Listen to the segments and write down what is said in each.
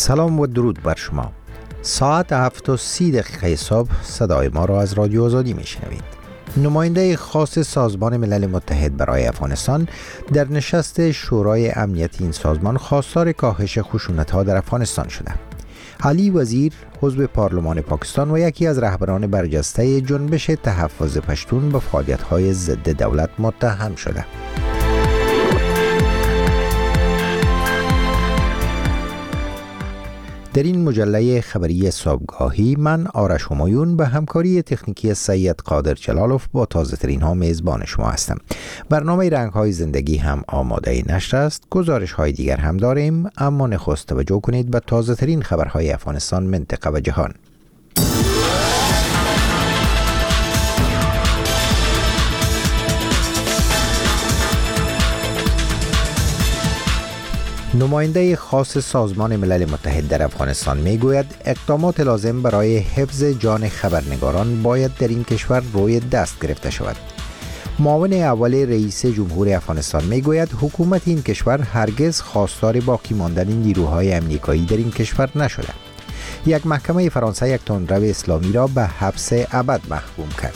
سلام و درود بر شما. ساعت 7:30 صبح صدای ما را از رادیو آزادی میشنوید. نماینده خاص سازمان ملل متحد برای افغانستان در نشست شورای امنیتی این سازمان خواستار کاهش خشونت‌ها در افغانستان شده. علی وزیر، عضو پارلمان پاکستان و یکی از رهبران برجسته جنبش تحفظ پشتون به فعالیت‌های ضد دولت متهم شده. در این مجله خبری صبحگاهی من آرش همایون به همکاری تکنیکی سید قادر جلالوف با تازه ترین ها میزبان شما هستم. برنامه رنگ های زندگی هم آماده نشر است. گزارش های دیگر هم داریم، اما نخست توجه کنید به تازه ترین خبرهای افغانستان، منطقه و جهان. نماینده خاص سازمان ملل متحد در افغانستان میگوید اقدامات لازم برای حفظ جان خبرنگاران باید در این کشور روی دست گرفته شود. معاون اول رئیس جمهور افغانستان میگوید حکومت این کشور هرگز خواستار باقی ماندن نیروهای امریکایی در این کشور نشده. یک محکمه فرانسه یک تندرو اسلامی را به حبس ابد محکوم کرد.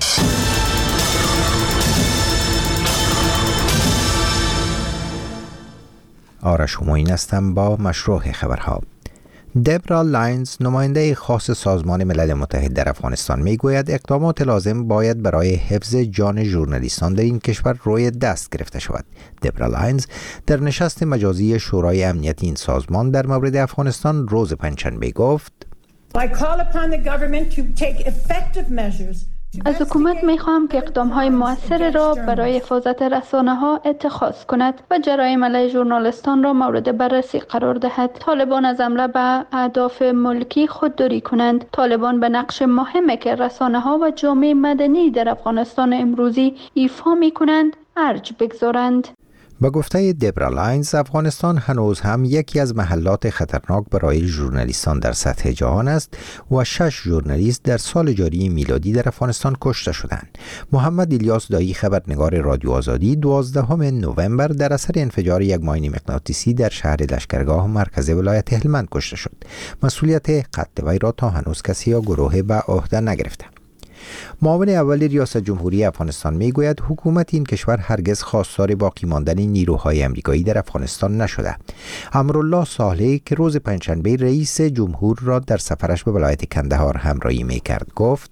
آرش همایون هستم با مشروع خبرها. دبرا لاینز، نماینده خاص سازمان ملل متحد در افغانستان میگوید اقدامات لازم باید برای حفظ جان ژورنالیستان در این کشور روی دست گرفته شود. دبرا لاینز در نشست مجازی شورای امنیتی این سازمان در مورد افغانستان روز پنجشنبه گفت: از حکومت می‌خواهم که اقدام‌های مؤثر را برای حفاظت رسانه‌ها اتخاذ کند و جرایم علیه ژورنالیستان را مورد بررسی قرار دهد. طالبان از حمله به اهداف ملکی خودداری کنند. طالبان به نقش مهمی که رسانه‌ها و جامعه مدنی در افغانستان امروزی ایفا می‌کنند ارج بگذارند. با گفته دبرا لاینز، افغانستان هنوز هم یکی از محلات خطرناک برای ژورنالیستان در سطح جهان است و 6 ژورنالیست در سال جاری میلادی در افغانستان کشته شدند. محمد الیاس دایی، خبرنگار رادیو آزادی، 12 نوامبر در اثر انفجار یک ماین مغناطیسی در شهر لشکرگاه مرکز ولایت هلمند کشته شد. مسئولیت قتل وی را تا هنوز کسی یا گروه به عهده نگرفته. معاون اول ریاست جمهوری افغانستان میگوید حکومت این کشور هرگز خواستار باقی ماندن نیروهای امریکایی در افغانستان نشده. امرالله صالح که روز پنجشنبه رئیس جمهور را در سفرش به ولایت کندهار همراهی میکرد گفت: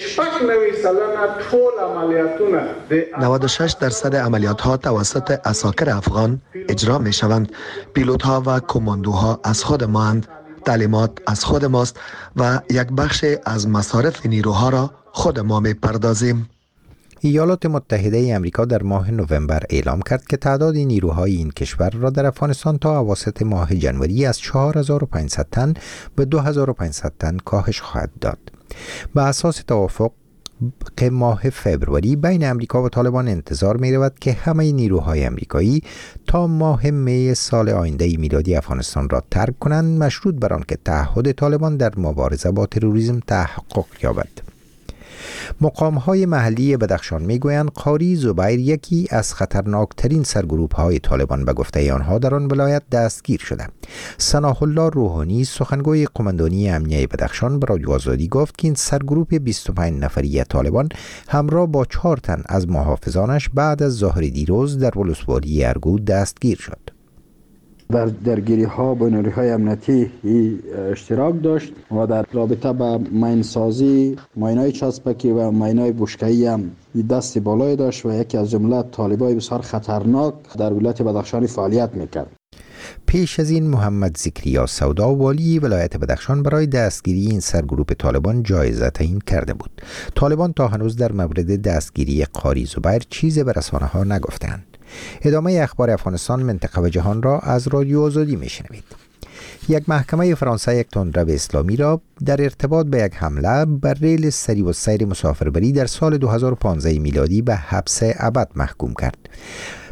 96% عملیات ها توسط عساکر افغان اجرا می شوند. پیلوت ها و کماندوها از خود ماند. تعلیمات از خود ماست و یک بخش از مصارف نیروها را خود ما می پردازیم. ایالات متحده امریکا در ماه نوامبر اعلام کرد که تعداد نیروهای این کشور را در افغانستان تا اواسط ماه جنوری از 4500 تن به 2500 تن کاهش خواهد داد. به اساس توافق که ماه فبروری بین امریکا و طالبان انتظار می رود که همه نیروهای امریکایی تا ماه می سال آینده میلادی افغانستان را ترک کنند، مشروط بر آن که تعهد طالبان در مبارزه با تروریسم تحقق یابد. مقام‌های محلی بدخشان میگویند قاری زبیر یکی از خطرناکترین سرگروه‌های طالبان به گفته آنها در آن ولایت دستگیر شده. ثناء الله روحانی، سخنگوی قماندانی امنیه بدخشان، به رادیو آزادی گفت که این سرگروه 25 نفری طالبان همراه با 4 تن از محافظانش بعد از ظهر دیروز در ولسوالی ارگو دستگیر شد. در درگیری ها با نیروهای امنیتی اشتراک داشت و در رابطه با ماینسازی، ماینای چسبکی و ماینای بشکه‌ای هم دست بالای داشت و یکی از جمله طالبای بسیار خطرناک در ولایت بدخشان فعالیت میکرد. پیش از این محمد ذکریا سودا، والی ولایت بدخشان، برای دستگیری این سرگروه طالبان جایزه تعیین کرده بود. طالبان تا هنوز در مورد دستگیری قاری زبیر چیزی به رسانه‌ها نگفتند. ادامه اخبار افغانستان، منطقه و جهان را از رادیو آزادی میشنوید. یک محکمه فرانسه یک تندرو اسلامی را در ارتباط به یک حمله بر ریل سری و سیر مسافربری در سال 2015 میلادی به حبس ابد محکوم کرد.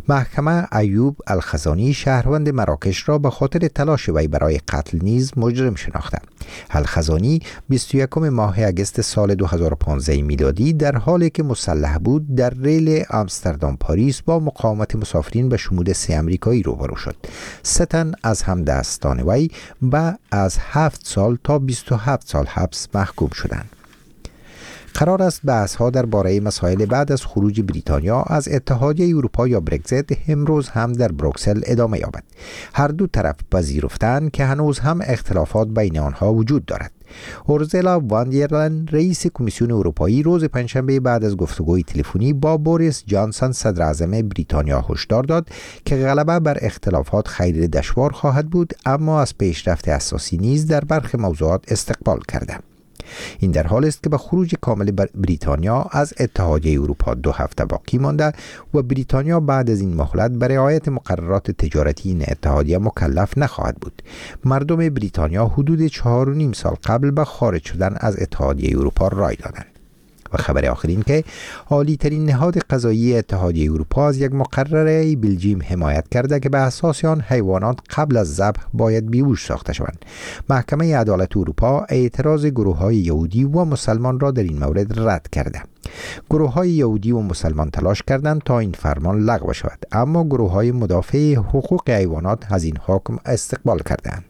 محکمه ایوب الخزانی شهروند مراکش را به خاطر تلاش وی برای قتل نیز مجرم شناخته. الخزانی 21 ماه اگست سال 2015 میلادی در حالی که مسلح بود در ریل آمستردام پاریس با مقاومت مسافرین به شمول 3 امریکایی روبرو شد. 3 تن از همدستان وی از 7 سال تا 27 سال حبس محکوم شدند. قرار است بحث‌ها درباره مسائل بعد از خروج بریتانیا از اتحادیه اروپا یا برگزیت امروز هم در بروکسل ادامه یابد. هر دو طرف پذیرفتند که هنوز هم اختلافات بین آنها وجود دارد. اورزولا وان در لین رئیس کمیسیون اروپایی روز پنجشنبه بعد از گفتگوی تلفنی با بوریس جانسون صدر اعظم بریتانیا هشدار داد که غلبه بر اختلافات خیلی دشوار خواهد بود، اما از پیشرفت اساسی نیز در برخی موضوعات استقبال کرده. این در حال است که به خروج کامل بریتانیا از اتحادیه اروپا 2 هفته باقی مانده و بریتانیا بعد از این مهلت به رعایت مقررات تجارتی این اتحادیه مکلف نخواهد بود. مردم بریتانیا حدود 4.5 سال قبل به خارج شدن از اتحادیه اروپا رای دادند. و خبر آخر این که عالی ترین نهاد قضایی اتحادیه اروپا از یک مقرره بلژیم حمایت کرده که به اساس آن حیوانات قبل از ذبح باید بیهوش ساخته شوند. محکمه عدالت اروپا اعتراض گروه‌های یهودی و مسلمان را در این مورد رد کرده. گروه‌های یهودی و مسلمان تلاش کردند تا این فرمان لغو شود، اما گروه‌های مدافع حقوق حیوانات از این حکم استقبال کردند.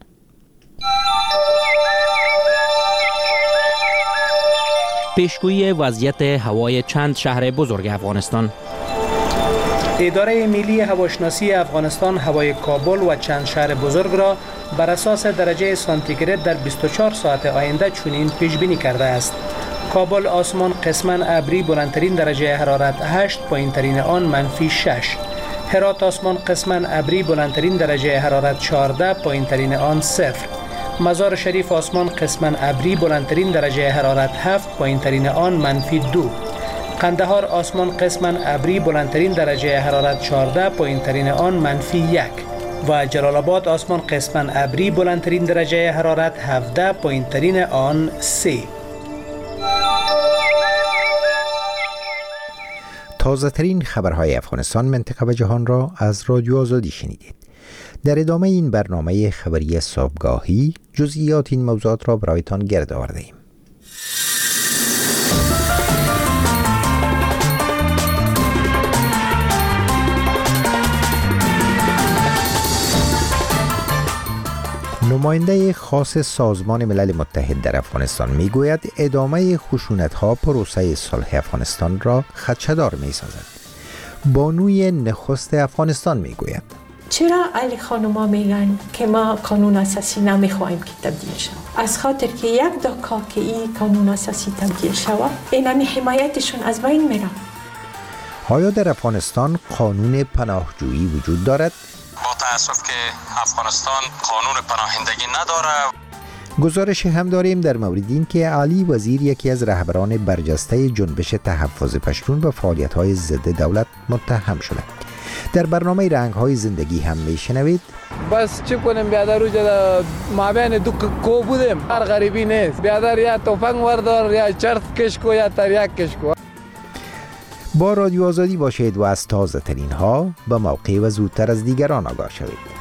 پیشگویی وضعیت هوای چند شهر بزرگ افغانستان. اداره ملی هواشناسی افغانستان هوای کابل و چند شهر بزرگ را بر اساس درجه سانتیگراد در 24 ساعت آینده چنین پیش بینی کرده است. کابل آسمان قسماً ابری بلندترین درجه حرارت 8، پایینترین آن -6. هرات آسمان قسماً ابری بلندترین درجه حرارت 14، پایینترین آن 0. مزار شریف آسمان قسماً ابری بلندترین درجه حرارت 7، پایینترین آن -2. قندهار آسمان قسماً ابری بلندترین درجه حرارت 14، پایینترین آن -1. و جلال آباد آسمان قسماً ابری بلندترین درجه حرارت 17، پایینترین آن 3. تازه ترین خبرهای افغانستان، منطقه و جهان را از رادیو آزادی شنیدید. در ادامه این برنامه خبری صبحگاهی جزئیات این موضوعات را برایتان گرد آورده ایم. نماینده خاص سازمان ملل متحد در افغانستان میگوید ادامه خشونت‌ها پروسه صلح افغانستان را خدشه‌دار می‌سازد. بانوی نخست افغانستان میگوید چرا علی خانوما میگن که ما قانون اساسی نمیخوایم که تبدیل شود؟ از خاطر که یک دکا که این قانون اساسی تبدیل شود اینمی حمایتشون از بین میره. آیا در افغانستان قانون پناهجویی وجود دارد؟ با تأسف که افغانستان قانون پناهندگی نداره. گزارش هم داریم در مورد این که علی وزیر یکی از رهبران برجسته جنبش تحفظ پشتون به فعالیت‌های ضد دولت متهم شده. در برنامه رنگ‌های زندگی هم میشنوید بس چی کنیم بیادر روزه ما بین دو کو بودیم، هر غریبی نیست، بیادر یا توفنگ وردار یا چرت کشکو یا تریاک کشکو. با رادیو آزادی باشید و از تازه ترین ها به موقع و زودتر از دیگران آگاه شوید.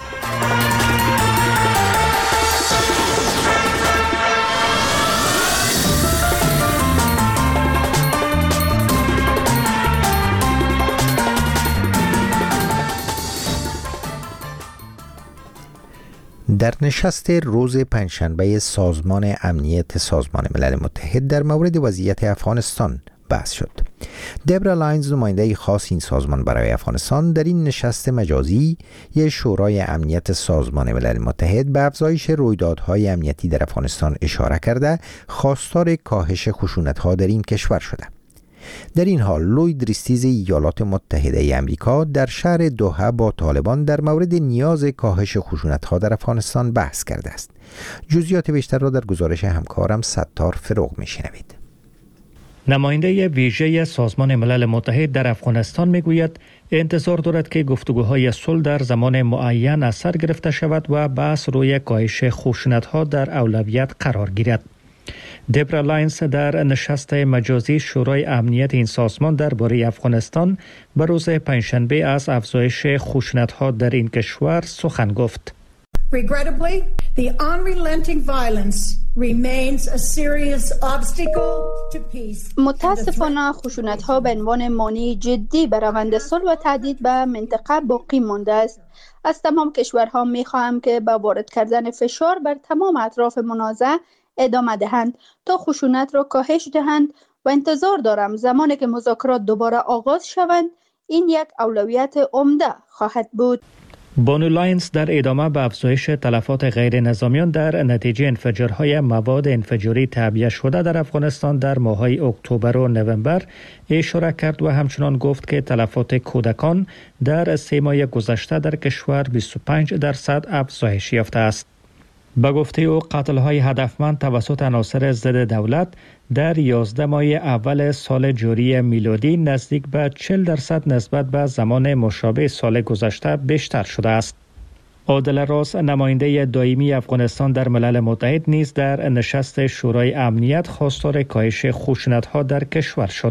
در نشست روز پنجشنبه سازمان امنیت سازمان ملل متحد در مورد وضعیت افغانستان بحث شد. دبرا لاینز، نماینده خاص این سازمان برای افغانستان، در این نشست مجازی شورای امنیت سازمان ملل متحد به افزایش رویدادهای امنیتی در افغانستان اشاره کرده خواستار کاهش خشونت‌ها در این کشور شده. در این حال لوید ریستیز ایالات متحده آمریکا در شهر دوحه با طالبان در مورد نیاز کاهش خشونت‌ها در افغانستان بحث کرده است. جزئیات بیشتر را در گزارش همکارم ستار فروغ می‌شنوید. نماینده ویژه سازمان ملل متحد در افغانستان میگوید انتظار دارد که گفتگوهای صلح در زمان معین از سر گرفته شود و بحث روی کاهش خشونت‌ها در اولویت قرار گیرد. دبرا لاینز در نشست مجازی شورای امنیت این سازمان درباره افغانستان به روز پنجشنبه از افزایش خشونت‌ها در این کشور سخن گفت. Regrettably, the unrelenting violence remains a serious obstacle to peace. متاسفانه خشونت‌ها به عنوان مانع جدی بر روند صلح و تهدید به منطقه باقی مانده است. از تمام کشورها می‌خواهم که با وارد کردن فشار بر تمام اطراف منازعه ادامه دهند تا خشونت را کاهش دهند و انتظار دارم زمانی که مذاکرات دوباره آغاز شوند این یک اولویت عمده خواهد بود. بانو لاینز در ادامه به افزایش تلفات غیر نظامیان در نتیجه انفجارهای مواد انفجاری تعبیه شده در افغانستان در ماه‌های اکتبر و نوامبر اشاره کرد و همچنان گفت که تلفات کودکان در 3 ماه گذشته در کشور 25% افزایش یافته است. به گفته او قتل‌های هدفمند توسط عناصر ضد دولت در 11 ماه اول سال جاری میلادی نزدیک به 40% نسبت به زمان مشابه سال گذشته بیشتر شده است. عادل راس نماینده دائمی افغانستان در ملل متحد نیز در نشست شورای امنیت خواستار کاهش خشونت‌ها در کشور شد.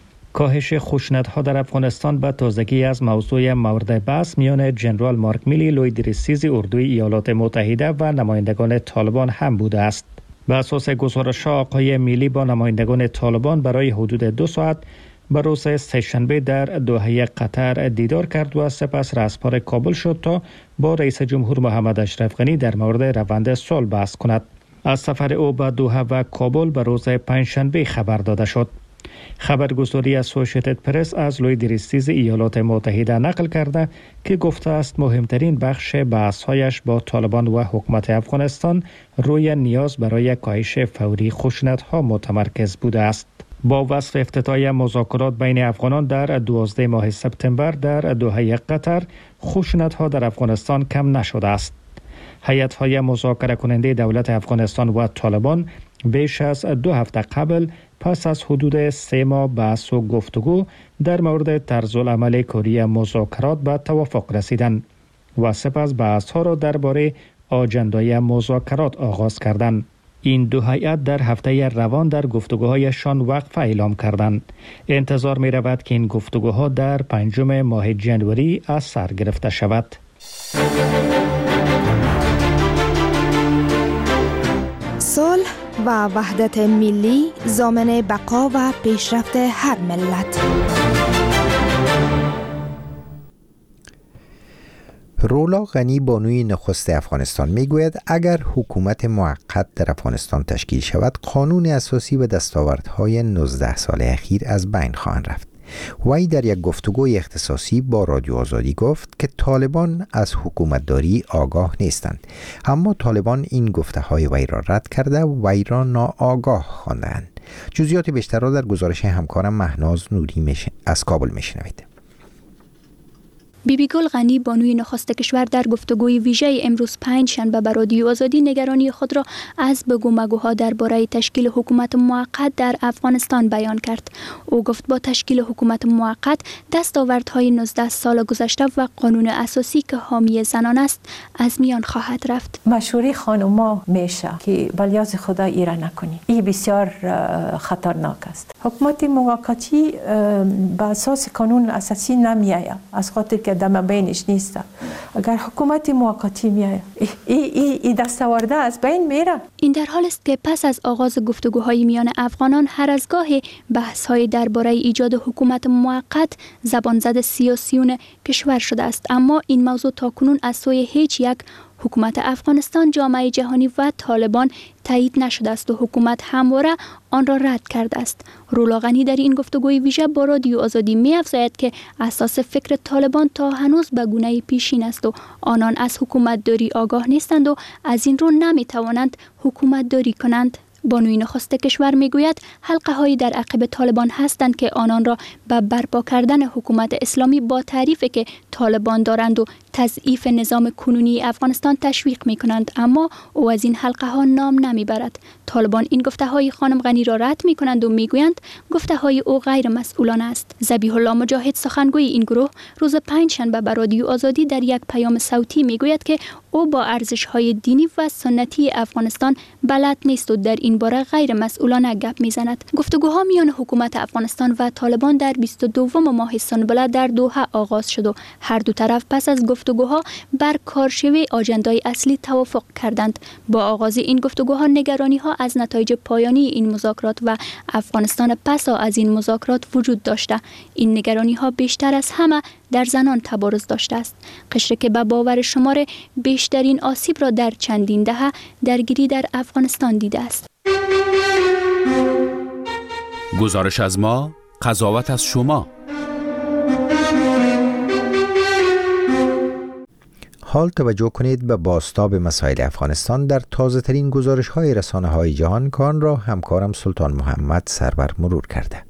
کاهش خشونت‌ها در افغانستان به تازگی از موضوع مورد بحث میان جنرال مارک میلی لوی درسیز اردوی ایالات متحده و نمایندگان طالبان هم بوده است. به اساس گزارش آقای میلی با نمایندگان طالبان برای حدود 2 ساعت به روز سه‌شنبه در دوحه قطر دیدار کرد و سپس رهسپار کابل شد تا با رئیس جمهور محمد اشرف غنی در مورد روند صلح بحث کند. از سفر او به دوحه و کابل به روز پنجشنبه خبر داده شد. خبرگزاری اسوسییتد پرس از لوی درسیز ایالات متحده نقل کرده که گفته است مهمترین بخش بحث‌هایش با طالبان و حکومت افغانستان روی نیاز برای کاهش فوری خشونت‌ها متمرکز بوده است. با وصف افتتاح مذاکرات بین افغانان در 12 ماه سپتامبر در دوحه قطر، خشونت‌ها در افغانستان کم نشده است. هیئت‌های مذاکره کننده دولت افغانستان و طالبان بیش از 2 هفته قبل پس از حدود 3 ماه بحث و گفتگو در مورد طرزالعمل کاری مذاکرات به توافق رسیدند و سپس بحث‌ها را درباره آجندای مذاکرات آغاز کردند. این دو هیئت در هفته روان در گفتگوهایشان وقفه اعلام کردند. انتظار می رود که این گفتگوها در 5 ماه ژانویه از سر گرفته شود. صلح و وحدت ملی ضامن بقا و پیشرفت هر ملت. رولا غنی بانوی نخست افغانستان میگوید اگر حکومت موقت در افغانستان تشکیل شود قانون اساسی و دستاوردهای 19 سال اخیر از بین خواهند رفت. وی در یک گفتگوی اختصاصی با رادیو آزادی گفت که طالبان از حکومتداری آگاه نیستند، اما طالبان این گفته های وی را رد کرده و وی را ناآگاه خواندند. جزئیات بیشتر را در گزارش همکارم مهناز نوری از کابل میشنوید. بیبی گل غنی بانوی نخست کشور در گفتگوی ویژه امروز 5 شنبه به رادیو آزادی نگرانی خود را از بگو مگوها درباره تشکیل حکومت موقت در افغانستان بیان کرد. او گفت با تشکیل حکومت موقت دستاوردهای 19 سال گذشته و قانون اساسی که حامی زنان است از میان خواهد رفت. مشوره خانوما میشه که بلیاز خدا ایره نکنی. این بسیار خطرناک است. حکومت موقتی به اساس قانون اساسی نمیآید، از خاطر که دم بینش نیست. اگر حکومت موقتی میاد این دستاورده از بین میره. این در حال است که پس از آغاز گفتگوهای میان افغانان هر از گاهی بحث‌های درباره ایجاد حکومت موقت زبان زد سیاسیون کشور شده است، اما این موضوع تاکنون از سوی هیچ یک حکومت افغانستان، جامعه جهانی و طالبان تایید نشده است و حکومت همواره آن را رد کرده است. رولا غنی در این گفتگوی ویژه با رادیو آزادی می‌افزاید که اساس فکر طالبان تا هنوز به گونه پیشین است و آنان از حکومت داری آگاه نیستند و از این رو نمی‌توانند حکومت داری کنند. بانوی نخست کشور میگوید حلقه هایی در عقب طالبان هستند که آنان را به برپا کردن حکومت اسلامی با تعریفی که طالبان دارند و تضعیف نظام کنونی افغانستان تشویق می کنند، اما او از این حلقه ها نام نمی برد. طالبان این گفته های خانم غنی را رد می کنند و می گویند گفته های او غیر مسئولانه است. ذبیح الله مجاهد سخنگوی این گروه روز پنجشنبه به رادیو آزادی در یک پیام صوتی می گوید که او با ارزش های دینی و سنتی افغانستان بلد نیست و در این باره غیر مسئولانه گپ می زند. گفتگوها میان حکومت افغانستان و طالبان در 22 ماه سنبله در دوحه آغاز شد و هر دو طرف پس از گفتگوها بر کارشوی آجندای اصلی توافق کردند. با آغاز این گفتگوها نگرانی ها از نتایج پایانی این مذاکرات و افغانستان پسا از این مذاکرات وجود داشته. این نگرانی ها بیشتر از همه در زنان تبارز داشته است. قشری که به باور شمار بیشترین آسیب را در چندین دهه درگیری در افغانستان دیده است. گزارش از ما، قضاوت از شما. حال توجه کنید به بازتاب مسائل افغانستان در تازه ترین گزارش های رسانه های جهان که آن را همکارم سلطان محمد سرور مرور کرده.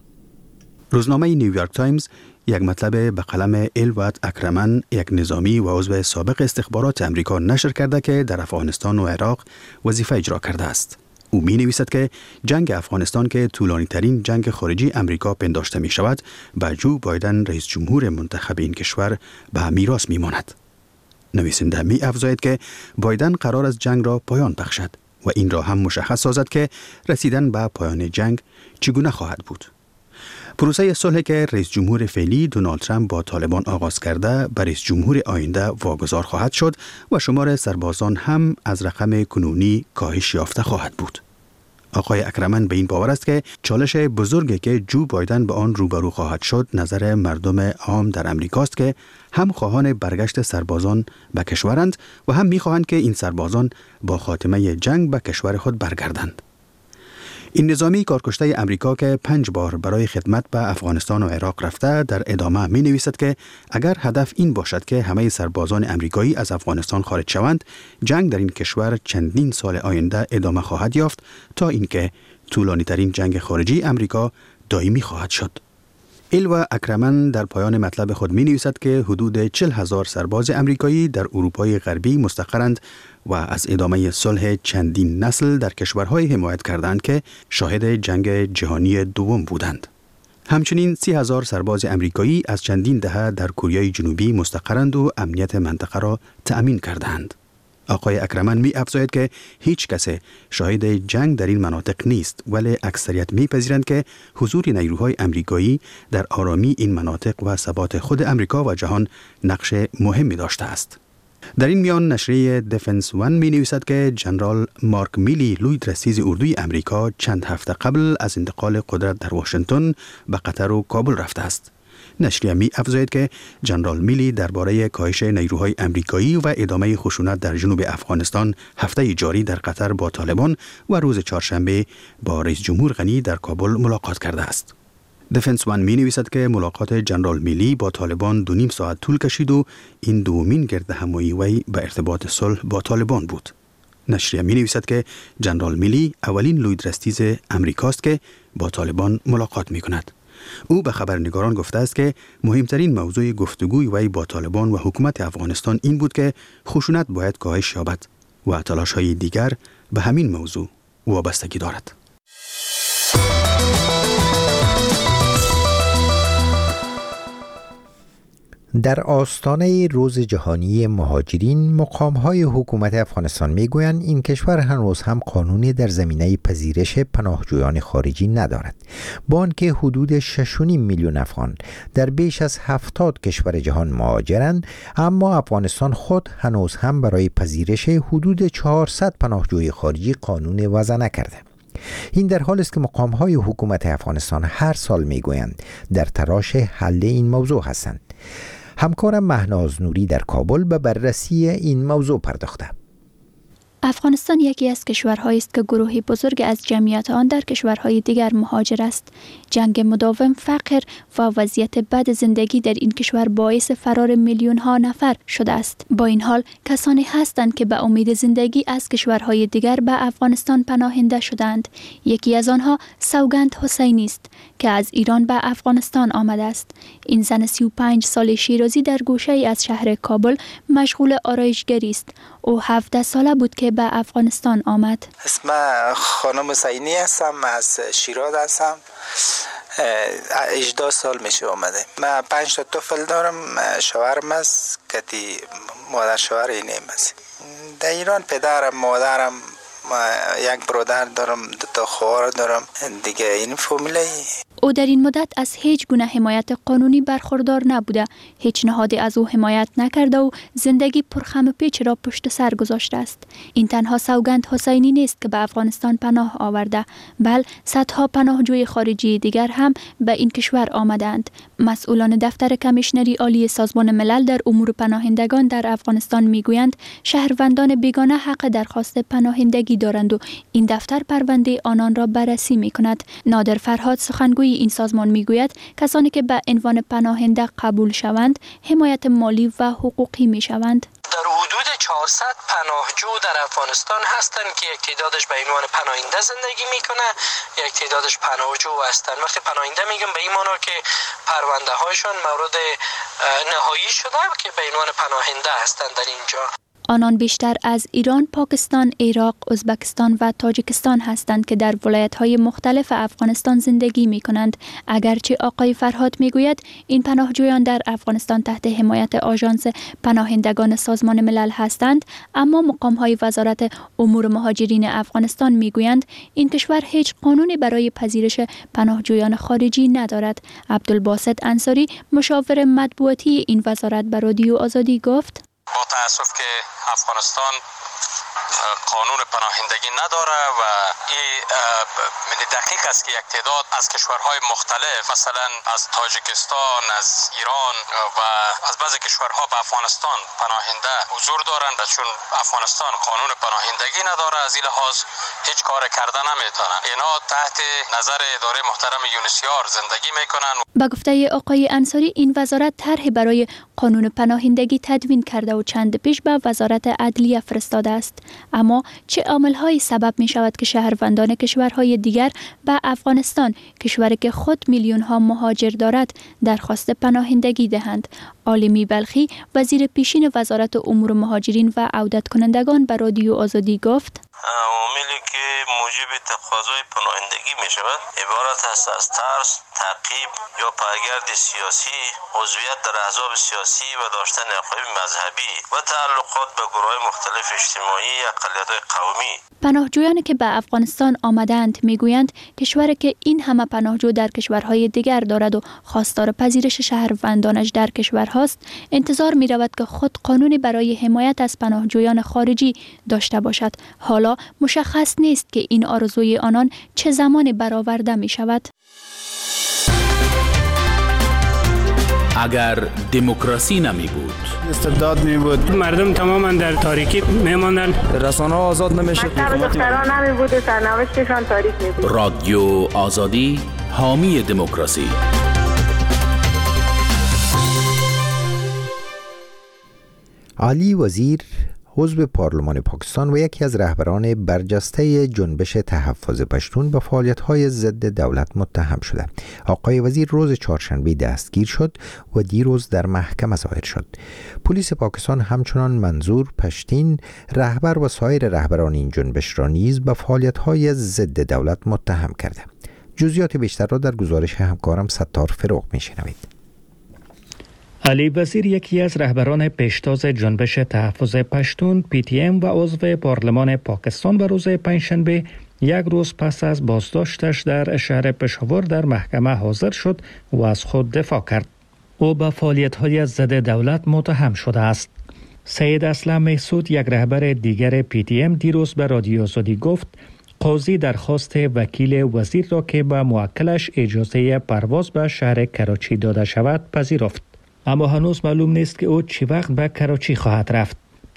روزنامه نیویورک تایمز یک مطلب به قلم الوت اکرمن، یک نظامی و عضو سابق استخبارات امریکا نشر کرده که در افغانستان و عراق وظیفه اجرا کرده است. او می نویسد که جنگ افغانستان که طولانی ترین جنگ خارجی امریکا پنداشته می شود، به جو بایدن رئیس جمهور منتخب این کشور به میراث می ماند. نویسنده می افزاید که بایدن قرار است جنگ را پایان بخشد و این را هم مشخص سازد که رسیدن به پایان جنگ چگونه خواهد بود. پروسه صلح که رئیس جمهور فعلی دونالد ترامپ با طالبان آغاز کرده به رئیس جمهور آینده واگذار خواهد شد و شمار سربازان هم از رقم کنونی کاهش یافته خواهد بود. آقای اکرمن به این باور است که چالش بزرگی که جو بایدن به آن روبرو خواهد شد نظر مردم عام در امریکاست که هم خواهان برگشت سربازان به کشورند و هم می‌خواهند که این سربازان با خاتمه جنگ به کشور خود برگردند. این نظامی کارکشته امریکا که 5 بار برای خدمت به افغانستان و عراق رفته در ادامه می نویسد که اگر هدف این باشد که همه سربازان امریکایی از افغانستان خارج شوند، جنگ در این کشور چندین سال آینده ادامه خواهد یافت تا اینکه طولانی ترین جنگ خارجی امریکا دائمی خواهد شد. الوا اکرمن در پایان مطلب خود می نویسد که حدود 40,000 سرباز امریکایی در اروپای غربی مستقرند و از ادامه صلح چندین نسل در کشورهای حمایت کردند که شاهد جنگ جهانی دوم بودند. همچنین 30,000 سرباز امریکایی از چندین دهه در کره جنوبی مستقرند و امنیت منطقه را تأمین کردند. آقای اکرمن می افزاید که هیچ کس شاهد جنگ در این مناطق نیست، ولی اکثریت می پذیرند که حضور نیروهای امریکایی در آرامی این مناطق و ثبات خود امریکا و جهان نقش مهمی داشته است. در این میان نشریه دفنس ون می نویسد که جنرال مارک میلی، لوی درستیز اردوی امریکا، چند هفته قبل از انتقال قدرت در واشنگتن به قطر و کابل رفته است. نشریه می افزاید که جنرال میلی درباره کاهش نیروهای امریکایی و ادامه خشونت در جنوب افغانستان هفته جاری در قطر با طالبان و روز چهارشنبه با رئیس جمهور غنی در کابل ملاقات کرده است. دفنس ون می نویسد که ملاقات جنرال میلی با طالبان 2.5 ساعت طول کشید و این دومین گرد همایی وی به ارتباط صلح با طالبان بود. نشریه می نویسد که جنرال میلی اولین لوی درستیز امریکاست که با طالبان ملاقات می کند. او به خبرنگاران گفته است که مهمترین موضوع گفتگوی وی با طالبان و حکومت افغانستان این بود که خشونت باید کاهش یابد و تلاش‌های دیگر به همین موضوع وابستگی دارد. در آستانه روز جهانی مهاجرین، مقام‌های حکومت افغانستان می‌گویند این کشور هنوز هم قانونی در زمینه پذیرش پناهجویان خارجی ندارد. با آنکه حدود 6.5 میلیون افغان در بیش از 70 کشور جهان مهاجرند، اما افغانستان خود هنوز هم برای پذیرش حدود 400 پناهجوی خارجی قانون وضع نکرده. این در حالی است که مقام‌های حکومت افغانستان هر سال می‌گویند در تلاش حل این موضوع هستند. همکارم مهناز نوری در کابل به بررسی این موضوع پرداخته. افغانستان یکی از کشورهایی است که گروهی بزرگ از جمعیت آن در کشورهای دیگر مهاجر است. جنگ مداوم، فقر و وضعیت بد زندگی در این کشور باعث فرار میلیون ها نفر شده است. با این حال کسانی هستند که به امید زندگی از کشورهای دیگر به افغانستان پناهنده شدند. یکی از آنها سوگند حسینی است که از ایران به افغانستان آمده است. این زن 35 ساله شیرازی در گوشه ای از شهر کابل مشغول آرایشگری است. او 17 ساله بود که به افغانستان آمد. اسم خانم حسینی هستم، از شیراز هستم. 18 سال میشه اومده. من 5 تا طفل دارم، شوهرم است که مادر شوهر اینم است. در ایران پدرم، مادرم، یک برادر دارم، 2 تا خواهر دارم دیگه. این فامیلی. او در این مدت از هیچ گونه حمایت قانونی برخوردار نبوده. هیچ نهادی از او حمایت نکرده و زندگی پرخم و پیچ را پشت سر گذاشته است. این تنها سوگند حسینی نیست که به افغانستان پناه آورده، بل صدها پناهجوی خارجی دیگر هم به این کشور آمدند. مسئولان دفتر کمیشنری عالی سازمان ملل در امور پناهندگان در افغانستان میگویند شهروندان بیگانه حق درخواست پناهندگی دارند و این دفتر پرونده آنان را بررسی میکند. نادر فرهاد سخنگوی این سازمان میگوید کسانی که به عنوان پناهنده قبول شوند حمایت مالی و حقوقی میشوند. در حدود 400 پناهجو در افغانستان هستند که یک تعدادش به عنوان پناهنده زندگی میکنه، یک تعدادش پناهجو هستند. وقتی پناهنده میگم به این معنی که پرونده هایشان مورد نهایی شده که به عنوان پناهنده هستند در اینجا. آنان بیشتر از ایران، پاکستان، عراق، ازبکستان و تاجیکستان هستند که در ولایت‌های مختلف افغانستان زندگی می‌کنند. اگرچه آقای فرهاد می‌گوید این پناهجویان در افغانستان تحت حمایت آژانس پناهندگان سازمان ملل هستند، اما مقام‌های وزارت امور مهاجرین افغانستان می‌گویند این کشور هیچ قانونی برای پذیرش پناهجویان خارجی ندارد. عبدالباسط انصاری، مشاور مطبوعاتی این وزارت، به رادیو آزادی گفت: با تاسف که افغانستان قانون پناهندگی نداره و این دقیق است که یک تعداد از کشورهای مختلف، مثلا از تاجیکستان، از ایران و از بعضی کشورها به افغانستان پناهنده حضور دارند، چون افغانستان قانون پناهندگی نداره، از این لحاظ هیچ کار کرده نمیتونن. اینا تحت نظر اداره محترم یونسیار زندگی میکنن. به گفته آقای انصاری این وزارت طرح برای قانون پناهندگی تدوین کرده و چند پیش به وزارت عدلیه فرستاده است. اما چه عامل‌هایی سبب می شود که شهروندان کشورهای دیگر به افغانستان، کشوری که خود میلیون‌ها مهاجر دارد، درخواست پناهندگی دهند؟ عالمی بلخی، وزیر پیشین وزارت امور مهاجرین و عودت کنندگان، به رادیو آزادی گفت: عاملی که موجب تقاضای پناهندگی می شود عبارت است از ترس، تعقیب یا پایگرد سیاسی، عضویت در احزاب سیاسی و داشتن عقاید مذهبی و تعلقات به گروه‌های مختلف اجتماعی یا اقلیت‌های قومی. پناهجویانی که به افغانستان آمدند میگویند کشوری که این همه پناهجو در کشورهای دیگر دارد و خواستار پذیرش شهروندانش در کشورهاست، انتظار می رود که خود قانونی برای حمایت از پناهجویان خارجی داشته باشد. حالا مشخص نیست که این آرزوی آنان چه زمانی برآورده می شود. اگر دموکراسی نمی بود، استبداد می بود، مردم تماما در تاریکی می ماندند، رسانه ها آزاد نمی شد، دختران نمی بود و سرنوشتشان تاریک می بود. رادیو آزادی، حامی دموکراسی. علی وزیر، عضو پارلمان پاکستان و یکی از رهبران برجسته جنبش تحفظ پشتون، به فعالیت‌های ضد دولت متهم شده. آقای وزیر روز چهارشنبه دستگیر شد و دیروز در محکمه ظاهر شد. پلیس پاکستان همچنان منظور پشتین، رهبر و سایر رهبران این جنبش را نیز به فعالیت‌های ضد دولت متهم کرده. جزئیات بیشتر را در گزارش همکارم ستار فروغ می‌شنوید. علی وزیر، یکی از رهبران پیشتاز جنبش تحفظ پشتون PTM و عضو پارلمان پاکستان، به روز پنجشنبه، یک روز پس از بازداشتش در شهر پشاور، در محکمه حاضر شد و از خود دفاع کرد. او به فعالیت‌های ضد دولت متهم شده است. سید اسلم محسود، یک رهبر دیگر PTM، دیروز به رادیو آزادی گفت قاضی درخواست وکیل وزیر را که به موکلش اجازه پرواز به شهر کراچی داده شود پذیرفت. اما هنوز معلوم نیست که او چی وقت به کراچی خواهد رفت.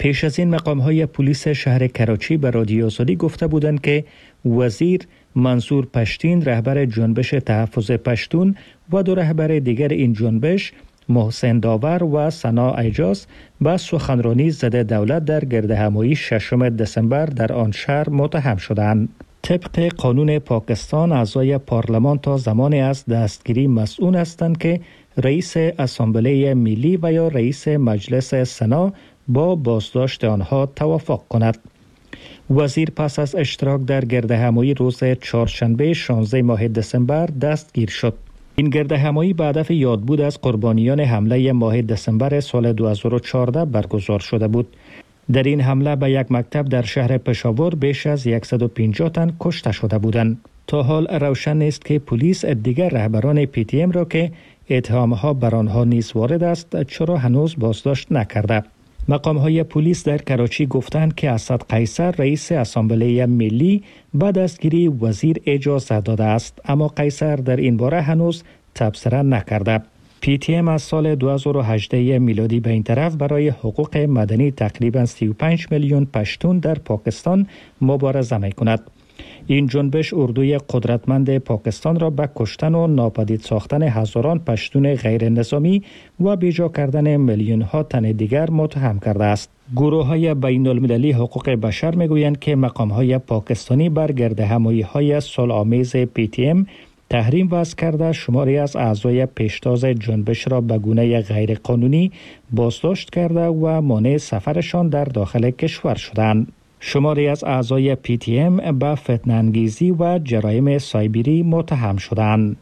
پیش از این مقام‌های پلیس شهر کراچی به رادیو آزادی گفته بودند که وزیر منصور پشتین رهبر جنبش تحفظ پشتون و دو رهبر دیگر این جنبش محسن داور و سنا ایجاز به سخنرانی ضد دولت در گردهمایی 6 دسامبر در آن شهر متهم شدند. طبق قانون پاکستان اعضای پارلمان تا زمانی از دستگیری مسئول هستند که رئیس اسامبله ملی و یا رئیس مجلس سنا با بازداشت آنها توافق کند. وزیر پس از اشتراک در گردهمایی روز چهارشنبه 16 ماه دسامبر دستگیر شد. این گردهمایی به هدف یادبود از قربانیان حمله ماه دسامبر سال 2014 برگزار شده بود. در این حمله به یک مکتب در شهر پشاور بیش از 150 تن کشته شده بودند. تا حال روشن نیست که پلیس دیگر رهبران PTM را که اتهامها بر آنها نیز وارد است چرا هنوز بازداشت نکرده. مقام‌های پلیس در کراچی گفتند که اسد قیصر رئیس اسامبله ملی به دستگیری وزیر اجازه داده است، اما قیصر در این باره هنوز تبصره نکرده. PTM از سال 2018 میلادی به این طرف برای حقوق مدنی تقریباً 35 میلیون پشتون در پاکستان مبارزه می‌کند. این جنبش اردوی قدرتمند پاکستان را به کشتن و ناپدید ساختن هزاران پشتون غیر نظامی و بیجا کردن میلیون ها تن دیگر متهم کرده است. گروه‌های بین المللی حقوق بشر میگویند که مقام‌های پاکستانی بر گردهمایی‌های صلح‌آمیز PTM تحریم وضع کرده شماری از اعضای پیشتاز جنبش را به گونه غیر قانونی بازداشت کرده و مانع سفرشان در داخل کشور شدند. شماری از اعضای PTM به فتنه‌انگیزی و جرایم سایبری متهم شدند.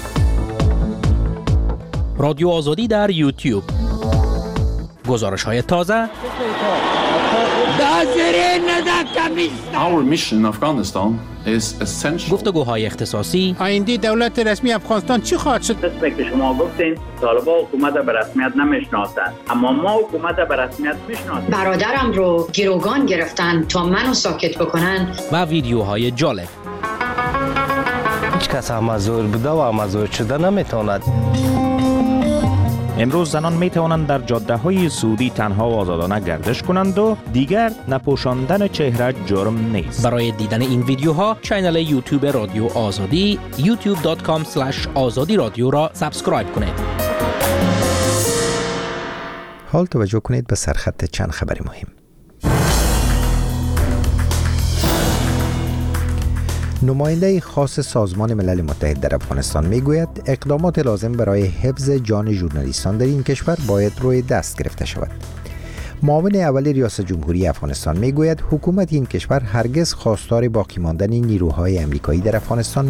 رادیو آزادی در یوتیوب. گزارش‌های تازه. Our mission in Afghanistan is essential. گفتگوهای اختصاصی. آینده دولت رسمی افغانستان چی خواهد شد؟ مثل که شما گفتین طالبان حکومت به رسمیت نمیشناسند، اما ما حکومت به رسمیت میشناسیم. برادرم رو گروگان گرفتن تا منو ساکت بکنن. و ویدیوهای جالب. هیچ کس مزور بوده و مزور شده نمیتواند. امروز زنان می توانند در جاده های سعودی تنها و آزادانه گردش کنند و دیگر نپوشاندن چهره جرم نیست. برای دیدن این ویدیوها کانال یوتیوب رادیو آزادی youtube.com/azadi رادیو را سابسکرایب کنید. حال توجه کنید به سرخط چند خبر مهم. نماینده خاص سازمان ملل متحد در افغانستان میگوید اقدامات لازم برای حفظ جان ژورنالیستان در این کشور باید روی دست گرفته شود. معاون اول ریاست جمهوری افغانستان میگوید حکومت این کشور هرگز خواستار باقی ماندن نیروهای امریکایی در افغانستان